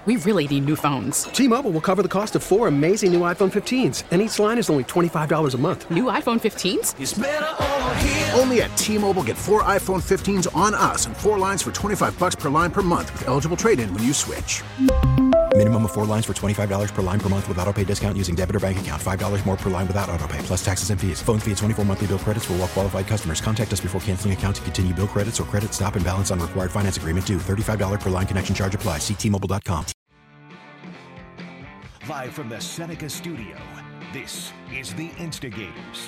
We really need new phones. T-Mobile will cover the cost of 4 amazing new iPhone 15s, and each line is only $25 a month. New iPhone 15s? It's better over here. Only at T-Mobile, get 4 iPhone 15s on us and 4 lines for $25 per line per month with eligible trade-in when you switch. Minimum of 4 lines for $25 per line per month with autopay discount using debit or bank account. $5 more per line without autopay, plus taxes and fees. Phone fee at 24 monthly bill credits for well-qualified customers. Contact us before canceling account to continue bill credits or credit stop and balance on required finance agreement due. $35 per line connection charge applies. See T-Mobile.com. Live from the Seneca studio, this is The Instigators.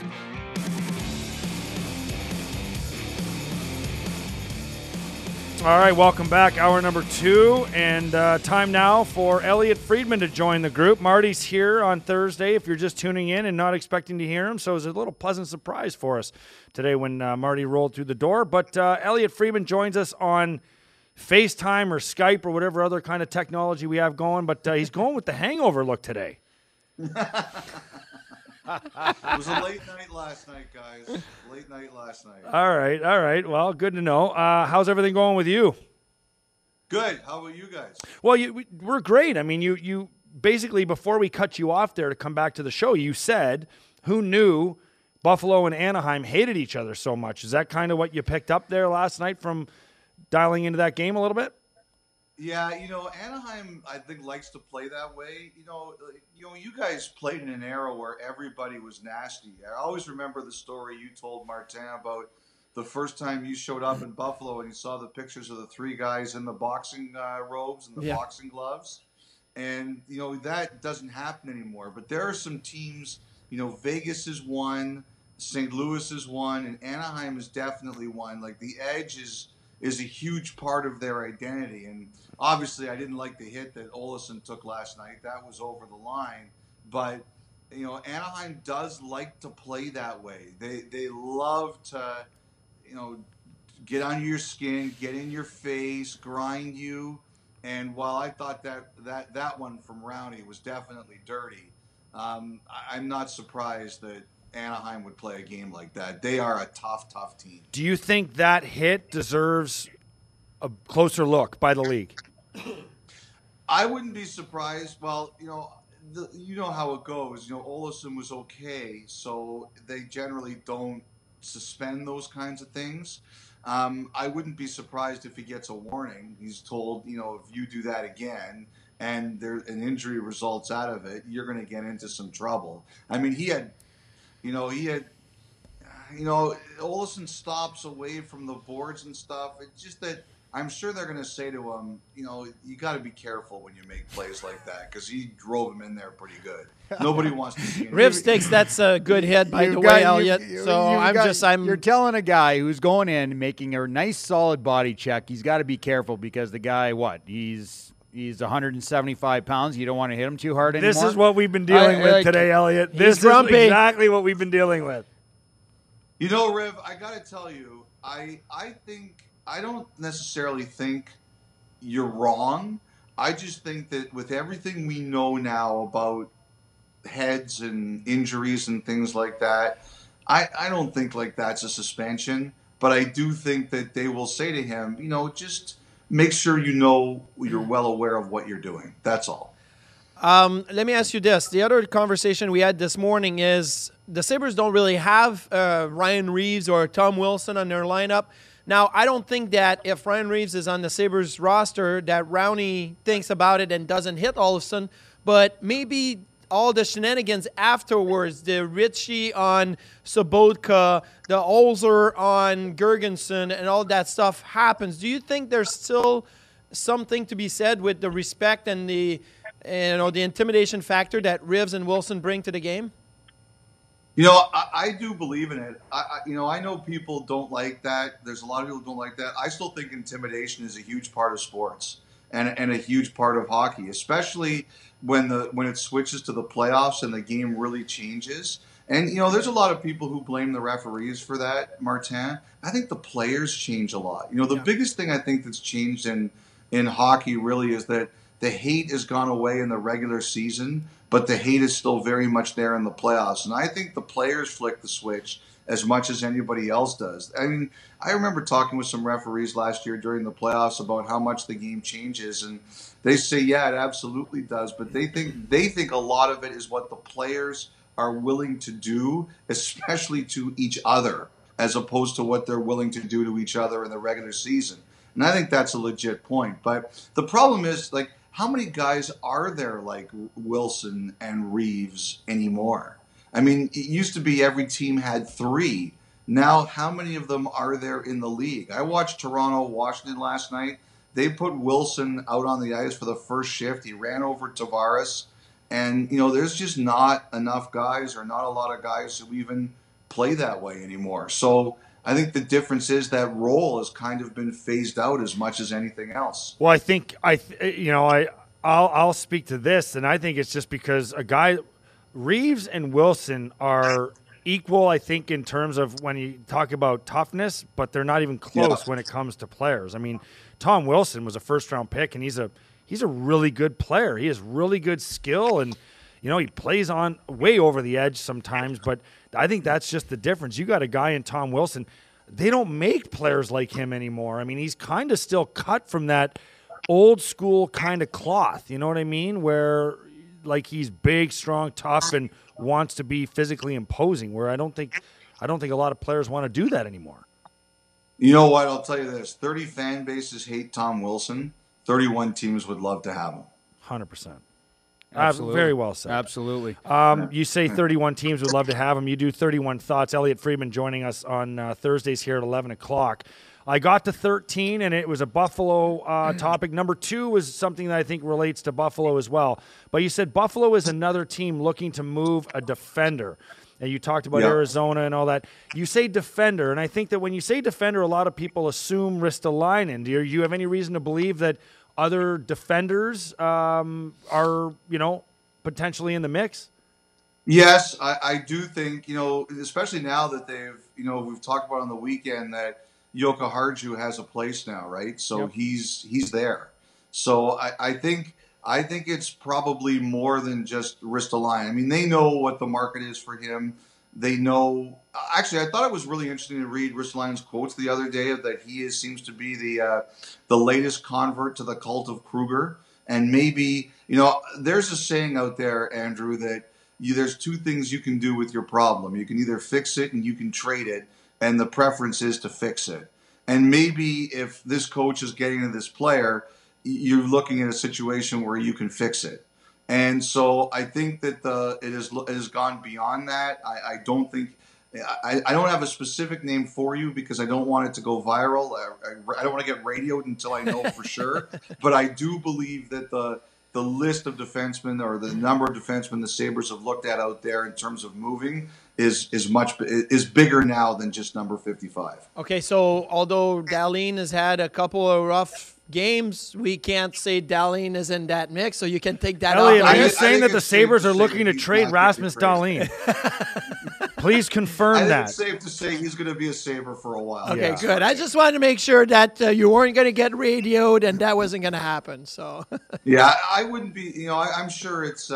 All right, welcome back. Hour number 2, and time now for Elliot Friedman to join the group. Marty's here on Thursday if you're just tuning in and not expecting to hear him, so it was a little pleasant surprise for us today when Marty rolled through the door. But Elliot Friedman joins us on FaceTime or Skype or whatever other kind of technology we have going, but he's going with the hangover look today. It was a late night last night, guys. Late night last night. All right. Well, good to know. How's everything going with you? Good. How about you guys? Well, we're great. I mean, you basically, before we cut you off there to come back to the show, you said, who knew Buffalo and Anaheim hated each other so much? Is that kind of what you picked up there last night from dialing into that game a little bit? Yeah, Anaheim, I think, likes to play that way. You guys played in an era where everybody was nasty. I always remember the story you told Martin about the first time you showed up in Buffalo and you saw the pictures of the 3 guys in the boxing robes and the boxing gloves. And, that doesn't happen anymore. But there are some teams, Vegas is one, St. Louis is one, and Anaheim is definitely one. Like, the edge is a huge part of their identity. And obviously I didn't like the hit that Olesen took last night. That was over the line. But, Anaheim does like to play that way. They love to, get under your skin, get in your face, grind you. And while I thought that one from Rowney was definitely dirty, I'm not surprised that Anaheim would play a game like that. They are a tough team. Do you think that hit deserves a closer look by the league? I wouldn't be surprised. Well, you know how it goes. Olesen was okay, so they generally don't suspend those kinds of things. I wouldn't be surprised if he gets a warning. He's told, if you do that again and an injury results out of it, you're going to get into some trouble. I mean, Olesen stops away from the boards and stuff. It's just that I'm sure they're going to say to him, you got to be careful when you make plays like that because he drove him in there pretty good. Nobody wants to see him. Rivs thinks that's a good hit, by the way, Elliot. You're telling a guy who's going in, making a nice solid body check, he's got to be careful because the guy, he's 175 pounds. You don't want to hit him too hard anymore. This is what we've been dealing with today, Elliot. This is exactly what we've been dealing with. Riv, I got to tell you, I don't necessarily think you're wrong. I just think that with everything we know now about heads and injuries and things like that, I don't think that's a suspension. But I do think that they will say to him, just make sure you're well aware of what you're doing. That's all. Let me ask you this. The other conversation we had this morning is the Sabres don't really have Ryan Reeves or Tom Wilson on their lineup. Now, I don't think that if Ryan Reeves is on the Sabres roster that Rowney thinks about it and doesn't hit Olsen, but maybe all the shenanigans afterwards, the Ritchie on Sobotka, the Olser on Gergensen, and all that stuff happens. Do you think there's still something to be said with the respect and the intimidation factor that Reeves and Wilson bring to the game? I do believe in it. I know people don't like that. There's a lot of people who don't like that. I still think intimidation is a huge part of sports and a huge part of hockey, especially when it switches to the playoffs and the game really changes. And, there's a lot of people who blame the referees for that, Martin. I think the players change a lot. The biggest thing I think that's changed in hockey really is that the hate has gone away in the regular season, but the hate is still very much there in the playoffs. And I think the players flick the switch as much as anybody else does. I mean, I remember talking with some referees last year during the playoffs about how much the game changes, and they say, yeah, it absolutely does, but they think a lot of it is what the players are willing to do, especially to each other, as opposed to what they're willing to do to each other in the regular season. And I think that's a legit point. But the problem is, like, how many guys are there like Wilson and Reeves anymore? I mean, it used to be every team had 3. Now, how many of them are there in the league? I watched Toronto-Washington last night. They put Wilson out on the ice for the first shift. He ran over Tavares. And, there's just not enough guys, or not a lot of guys who even play that way anymore. So I think the difference is that role has kind of been phased out as much as anything else. Well, I think I'll speak to this, and I think it's just because Reeves and Wilson are equal, I think, in terms of when you talk about toughness, but they're not even close when it comes to players. I mean, Tom Wilson was a first-round pick, and he's a really good player. He has really good skill, and he plays on way over the edge sometimes, but I think that's just the difference. You got a guy in Tom Wilson. They don't make players like him anymore. I mean, he's kind of still cut from that old school kind of cloth, you know what I mean? Where like he's big, strong, tough, and wants to be physically imposing, where I don't think a lot of players want to do that anymore. You know what? I'll tell you this. 30 fan bases hate Tom Wilson. 31 teams would love to have him. 100%. Absolutely. Very well said. Absolutely. You say 31 teams would love to have him. You do 31 Thoughts. Elliot Friedman joining us on Thursdays here at 11 o'clock. I got to 13, and it was a Buffalo topic. Number 2 was something that I think relates to Buffalo as well. But you said Buffalo is another team looking to move a defender. And you talked about Arizona and all that. You say defender, and I think that when you say defender, a lot of people assume Ristolainen. Do you have any reason to believe that other defenders are, potentially in the mix? Yes, I do think, especially now that we've talked about on the weekend that Joka Harju has a place now, right? So he's there. So I think it's probably more than just Ristolainen. I mean, they know what the market is for him. They know. Actually, I thought it was really interesting to read Ristolainen's quotes the other day that he seems to be the latest convert to the cult of Kruger. And maybe, there's a saying out there, Andrew, that there's 2 things you can do with your problem. You can either fix it and you can trade it, and the preference is to fix it. And maybe if this coach is getting to this player, you're looking at a situation where you can fix it. And so I think that it has gone beyond that. I don't think I don't have a specific name for you because I don't want it to go viral. I don't want to get radioed until I know for sure. But I do believe that the list of defensemen, or the number of defensemen the Sabres have looked at out there in terms of moving is bigger now than just number 55. Okay, so although Dahlin has had a couple of rough games, we can't say Dahlin is in that mix, so you can take that Elliot, off. are you saying that the Sabres are looking to trade Rasmus Dahlin? Please confirm that. It's safe to say he's going to be a Sabre for a while. Okay, good. I just wanted to make sure that you weren't going to get radioed and that wasn't going to happen. So yeah, I wouldn't be. I'm sure it's.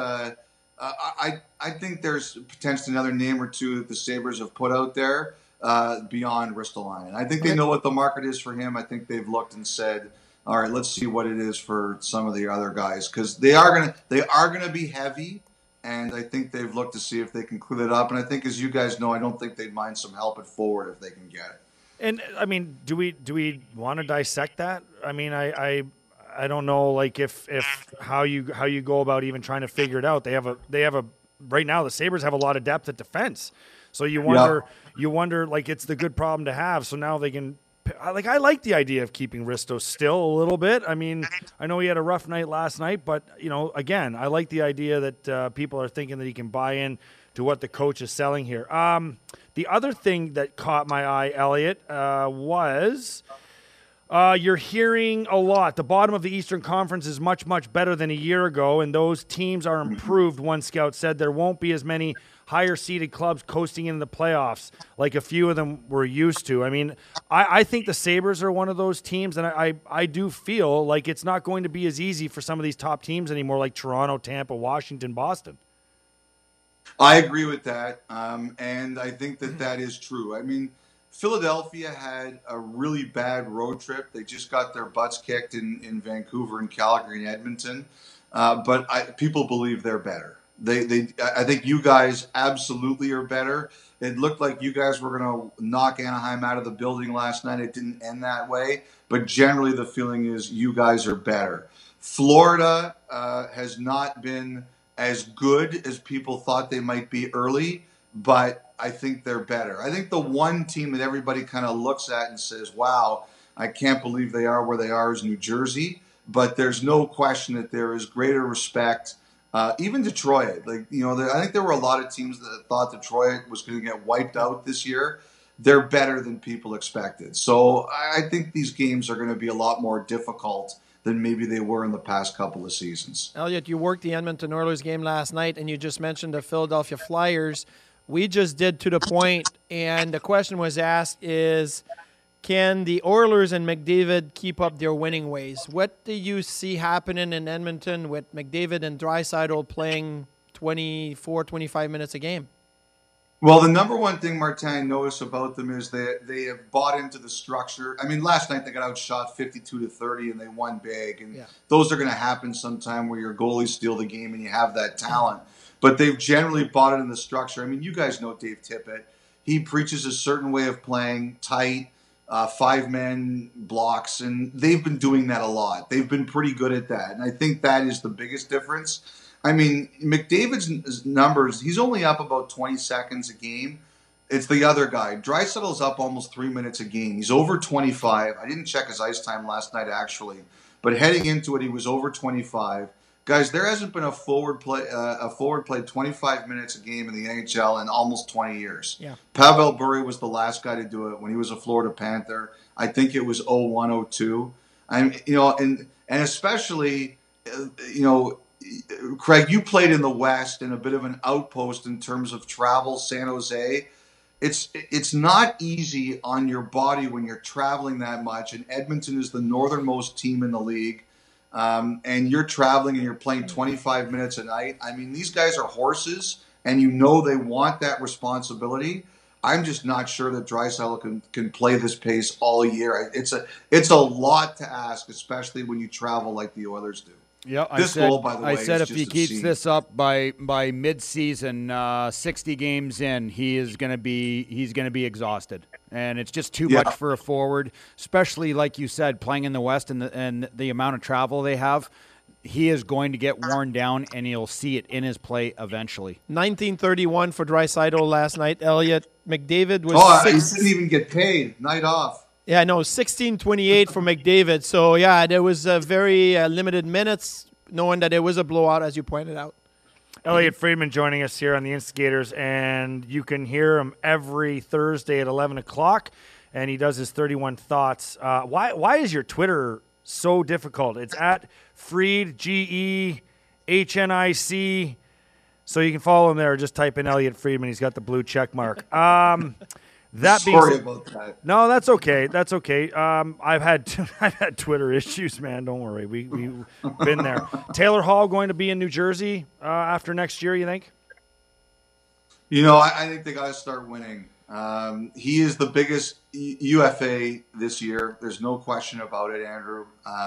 I think there's potentially another name or 2 that the Sabres have put out there beyond Ristolainen. I think they know what the market is for him. I think they've looked and said, all right, let's see what it is for some of the other guys, because they are gonna be heavy, and I think they've looked to see if they can clean it up. And I think, as you guys know, I don't think they'd mind some help at forward if they can get it. And I mean, do we want to dissect that? I mean, I don't know, like if how you go about even trying to figure it out. They have a right now. The Sabres have a lot of depth at defense, so you wonder like it's the good problem to have. So now they can. Like, I like the idea of keeping Risto still a little bit. I mean, I know he had a rough night last night, but, again, I like the idea that people are thinking that he can buy in to what the coach is selling here. The other thing that caught my eye, Elliot, was you're hearing a lot. The bottom of the Eastern Conference is much, much better than a year ago, and those teams are improved, one scout said. There won't be as many higher-seeded clubs coasting into the playoffs like a few of them were used to. I mean, I think the Sabres are one of those teams, and I do feel like it's not going to be as easy for some of these top teams anymore, like Toronto, Tampa, Washington, Boston. I agree with that, and I think that is true. I mean, Philadelphia had a really bad road trip. They just got their butts kicked in Vancouver and Calgary and Edmonton, but people believe they're better. I think you guys absolutely are better. It looked like you guys were going to knock Anaheim out of the building last night. It didn't end that way, but generally the feeling is you guys are better. Florida has not been as good as people thought they might be early, but I think they're better. I think the one team that everybody kind of looks at and says, wow, I can't believe they are where they are is New Jersey, but there's no question that there is greater respect. Even Detroit, I think there were a lot of teams that thought Detroit was going to get wiped out this year. They're better than people expected. So I think these games are going to be a lot more difficult than maybe they were in the past couple of seasons. Elliot, you worked the Edmonton Oilers game last night, and you just mentioned the Philadelphia Flyers. We just did To The Point, and the question was asked is, can the Oilers and McDavid keep up their winning ways? What do you see happening in Edmonton with McDavid and Draisaitl playing 24, 25 minutes a game? Well, the number one thing, Martin, noticed about them is that they have bought into the structure. I mean, last night they got outshot 52-30 and they won big. And those are going to happen sometime where your goalies steal the game and you have that talent. But they've generally bought it in the structure. I mean, you guys know Dave Tippett. He preaches a certain way of playing, tight, 5-man blocks, and they've been doing that a lot. They've been pretty good at that. And I think that is the biggest difference. I mean, McDavid's numbers, he's only up about 20 seconds a game. It's the other guy. Draisaitl's up almost 3 minutes a game. He's over 25. I didn't check his ice time last night, actually. But heading into it, he was over 25. Guys, there hasn't been a forward played 25 minutes a game in the NHL in almost 20 years. Yeah. Pavel Bure was the last guy to do it when he was a Florida Panther. I think it was 01-02. And especially, Craig, you played in the West in a bit of an outpost in terms of travel, San Jose. It's not easy on your body when you're traveling that much, and Edmonton is the northernmost team in the league, and you're traveling and you're playing 25 minutes a night. I mean, these guys are horses, and they want that responsibility. I'm just not sure that Draisaitl can play this pace all year. It's a lot to ask, especially when you travel like the Oilers do. Yeah, I said if he keeps this up by mid-season, 60 games in, he's going to be exhausted, and it's just too much for a forward, especially like you said, playing in the West and the amount of travel they have. He is going to get worn down, and you'll see it in his play eventually. 1931 for Draisaitl last night. Elliot, McDavid was he didn't even get paid. Night off. Yeah, no, 16:28 for McDavid. So, yeah, there was very limited minutes, knowing that it was a blowout, as you pointed out. Elliot Friedman joining us here on the Instigators, and you can hear him every Thursday at 11 o'clock, and he does his 31 Thoughts. Why is your Twitter so difficult? It's at Fried, GEHNIC. So you can follow him there. Just type in Elliot Friedman. He's got the blue check mark. Sorry about that. No, that's okay. That's okay. I've had Twitter issues, man. Don't worry. We've been there. Taylor Hall going to be in New Jersey after next year, you think? I think they got to start winning. He is the biggest UFA this year. There's no question about it, Andrew.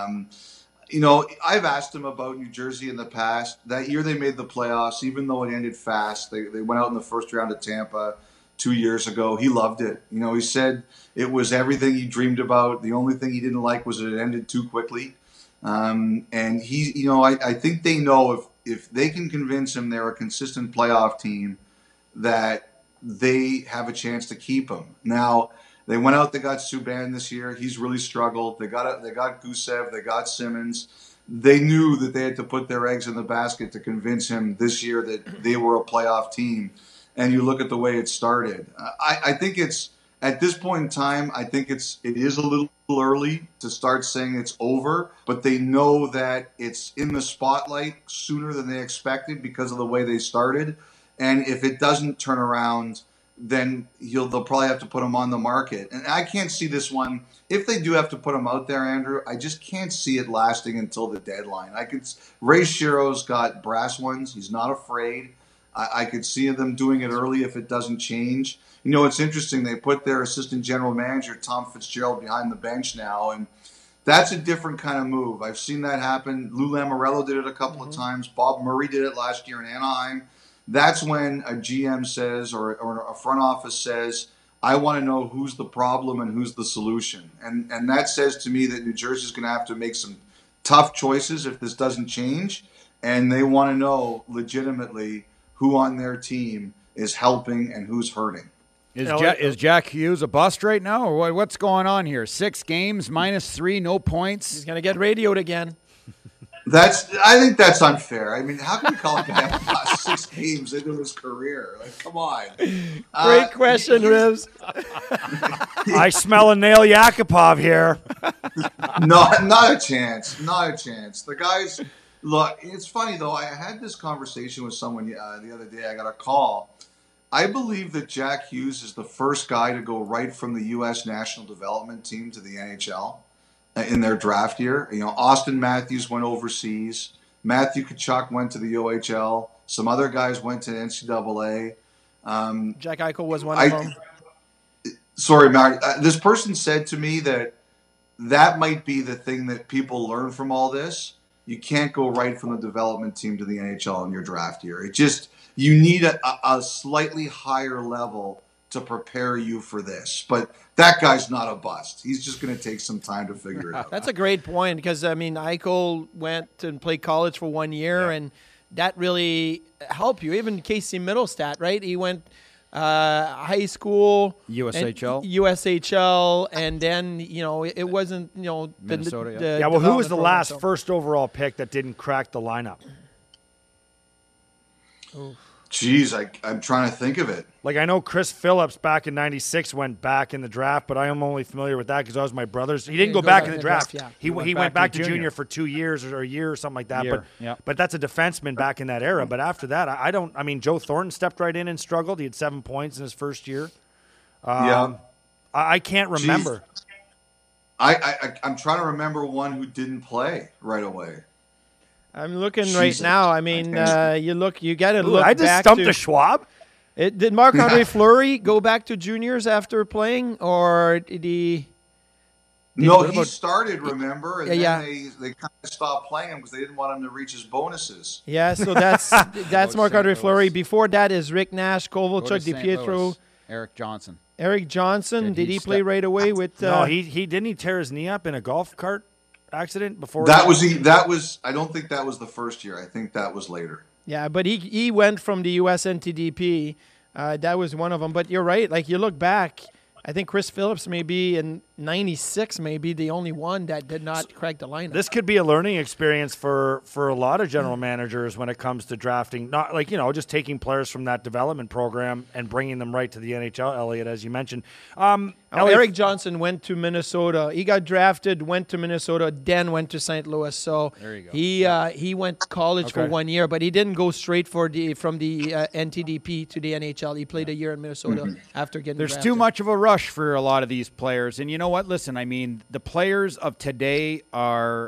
I've asked him about New Jersey in the past. That year they made the playoffs, even though it ended fast. They went out in the first round of Tampa 2 years ago. He loved it. He said it was everything he dreamed about. The only thing he didn't like was that it ended too quickly. And I think they know if they can convince him they're a consistent playoff team, that they have a chance to keep him. Now, they went out, they got Subban this year. He's really struggled. They got Gusev, they got Simmons. They knew that they had to put their eggs in the basket to convince him this year that they were a playoff team. And you look at the way it started. I think it's, at this point in time, I think it is a little early to start saying it's over, but they know that it's in the spotlight sooner than they expected because of the way they started. And if it doesn't turn around, then they'll probably have to put him on the market. And I can't see this one. If they do have to put him out there, Andrew, I just can't see it lasting until the deadline. Ray Shiro's got brass ones. He's not afraid. I could see them doing it early if it doesn't change. You know, it's interesting. They put their assistant general manager, Tom Fitzgerald, behind the bench now, and that's a different kind of move. I've seen that happen. Lou Lamoriello did it a couple of times. Bob Murray did it last year in Anaheim. That's when a GM says or a front office says, I want to know who's the problem and who's the solution. And that says to me that New Jersey's going to have to make some tough choices if this doesn't change. And they want to know legitimately who on their team is helping and who's hurting. Is Jack Hughes a bust right now, or what's going on here? 6 games, -3, no points. He's going to get radioed again. I think that's unfair. I mean, how can you call a guy a bust 6 games into his career? Like, come on. Great question, Rivs. I smell a Nail Yakupov here. No, not a chance. Not a chance. The guys, look, it's funny, though. I had this conversation with someone the other day. I got a call. I believe that Jack Hughes is the first guy to go right from the U.S. national development team to the NHL in their draft year. You know, Austin Matthews went overseas. Matthew Tkachuk went to the OHL. Some other guys went to NCAA. Jack Eichel was one of them. Sorry, Matt. This person said to me that might be the thing that people learn from all this. You can't go right from the development team to the NHL in your draft year. You need a slightly higher level to prepare you for this. But that guy's not a bust. He's just going to take some time to figure it out. That's a great point because, I mean, Eichel went and played college for 1 year, and that really helped you. Even Casey Middlestat, right? He went high school. USHL, and then, it wasn't, Minnesota, well, who was the last first overall pick that didn't crack the lineup? Jeez, I'm trying to think of it. Like, I know Chris Phillips back in '96 went back in the draft, but I am only familiar with that because that was my brother's. He didn't go back in the draft. He went back to junior for 2 years or a year or something like that. But that's a defenseman back in that era. But after that, Joe Thornton stepped right in and struggled. He had 7 points in his first year. I can't remember. I'm trying to remember one who didn't play right away. I'm looking right now. I mean, you got to look I just back stumped to a Schwab. Did Marc-Andre Fleury go back to juniors after playing, or did he? No, he started, remember? And then they kind of stopped playing him because they didn't want him to reach his bonuses. Yeah, so that's Marc-Andre Fleury. Before that is Rick Nash, Kovalchuk, DiPietro. Eric Johnson. Eric Johnson, did he play right away with? No, he didn't he tear his knee up in a golf cart accident before? That was. I don't think that was the first year. I think that was later. Yeah, but he went from the US NTDP. That was one of them. But you're right. Like, you look back, I think Chris Phillips maybe in '96 may be the only one that did not crack the lineup. This could be a learning experience for a lot of general managers when it comes to drafting. Not like, just taking players from that development program and bringing them right to the NHL, Elliot, as you mentioned. Eric Johnson went to Minnesota. He got drafted, went to Minnesota, then went to St. Louis. So there you go. He went to college for 1 year, but he didn't go straight from the NTDP to the NHL. He played a year in Minnesota after getting There's drafted. too much of a rush for a lot of these players. And you know what? Listen, I mean, the players of today are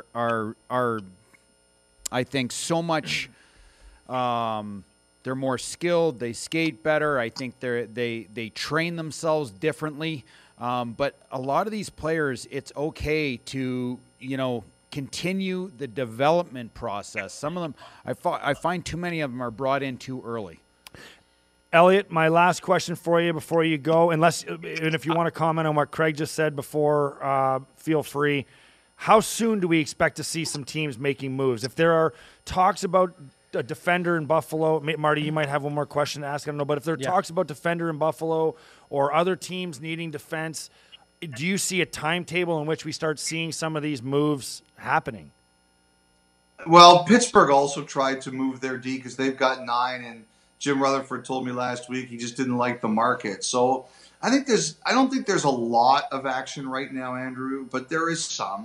I think, so much they're more skilled, they skate better. I think they train themselves differently. But a lot of these players, it's okay to, continue the development process. Some of them, I find too many of them are brought in too early. Elliot, my last question for you before you go, and if you want to comment on what Craig just said before, feel free. How soon do we expect to see some teams making moves? If there are talks about a defender in Buffalo, Marty, you might have one more question to ask. I don't know, but if there are talks about defender in Buffalo or other teams needing defense, do you see a timetable in which we start seeing some of these moves happening? Well, Pittsburgh also tried to move their D because they've got 9, and Jim Rutherford told me last week he just didn't like the market. So I don't think there's a lot of action right now, Andrew, but there is some.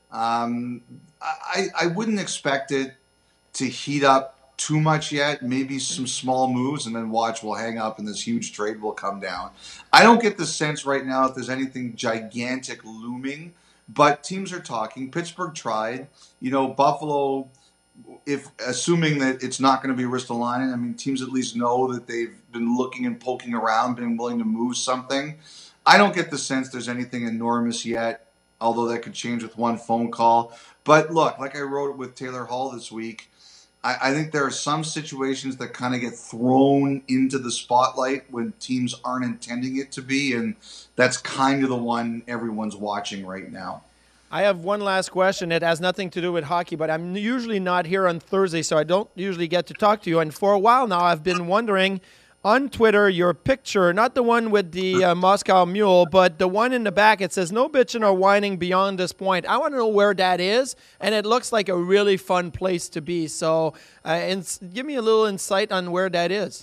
I wouldn't expect it to heat up too much yet. Maybe some small moves, and then we'll hang up and this huge trade will come down. I don't get the sense right now if there's anything gigantic looming, but teams are talking. Pittsburgh tried. Buffalo if assuming that it's not going to be Ristolainen, I mean, teams at least know that they've been looking and poking around, been willing to move something. I don't get the sense there's anything enormous yet, although that could change with one phone call. But look, like I wrote with Taylor Hall this week, I think there are some situations that kind of get thrown into the spotlight when teams aren't intending it to be, and that's kind of the one everyone's watching right now. I have one last question. It has nothing to do with hockey, but I'm usually not here on Thursday, so I don't usually get to talk to you. And for a while now, I've been wondering on Twitter, your picture, not the one with the Moscow Mule, but the one in the back, it says, no bitching or whining beyond this point. I want to know where that is, and it looks like a really fun place to be. So give me a little insight on where that is.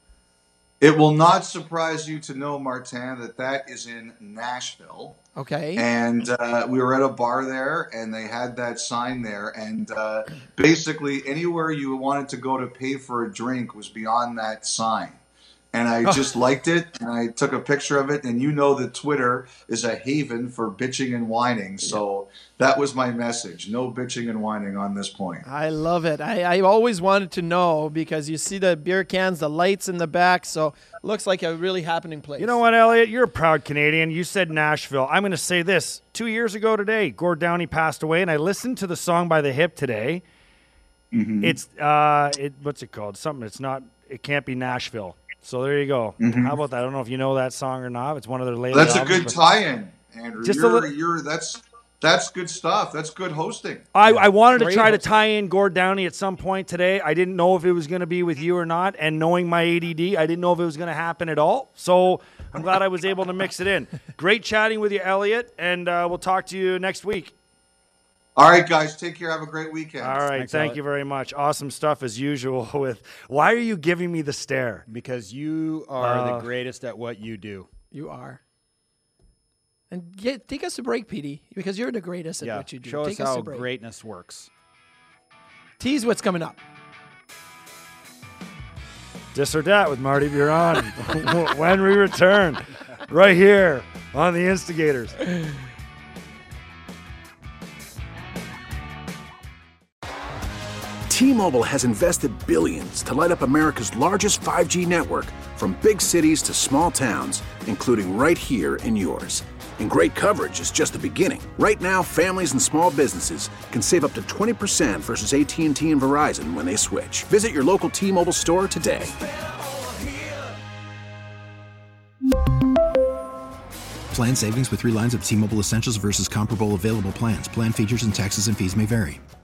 It will not surprise you to know, Martin, that is in Nashville. Okay. And we were at a bar there, and they had that sign there. And basically, anywhere you wanted to go to pay for a drink was beyond that sign. And I just liked it, and I took a picture of it. And you know that Twitter is a haven for bitching and whining. So that was my message. No bitching and whining on this point. I love it. I always wanted to know because you see the beer cans, the lights in the back. So it looks like a really happening place. You know what, Elliot? You're a proud Canadian. You said Nashville. I'm going to say this. 2 years ago today, Gord Downie passed away, and I listened to the song by The Hip today. Mm-hmm. It's, what's it called? Something. It can't be Nashville. So there you go. Mm-hmm. How about that? I don't know if you know that song or not. It's one of their latest albums. That's a good tie-in, Andrew. That's good stuff. That's good hosting. I wanted to try to tie in Gord Downie at some point today. I didn't know if it was going to be with you or not. And knowing my ADD, I didn't know if it was going to happen at all. So I'm glad I was able to mix it in. Great chatting with you, Elliot. And we'll talk to you next week. All right, guys. Take care. Have a great weekend. All right. Thank you very much. Awesome stuff as usual with why are you giving me the stare? Because you are the greatest at what you do. You are. And take us a break, Petey, because you're the greatest at what you do. Show us how greatness works. Tease what's coming up. Dis or Dat with Marty Biron when we return right here on The Instigators. T-Mobile has invested billions to light up America's largest 5G network, from big cities to small towns, including right here in yours. And great coverage is just the beginning. Right now, families and small businesses can save up to 20% versus AT&T and Verizon when they switch. Visit your local T-Mobile store today. Plan savings with 3 lines of T-Mobile Essentials versus comparable available plans. Plan features and taxes and fees may vary.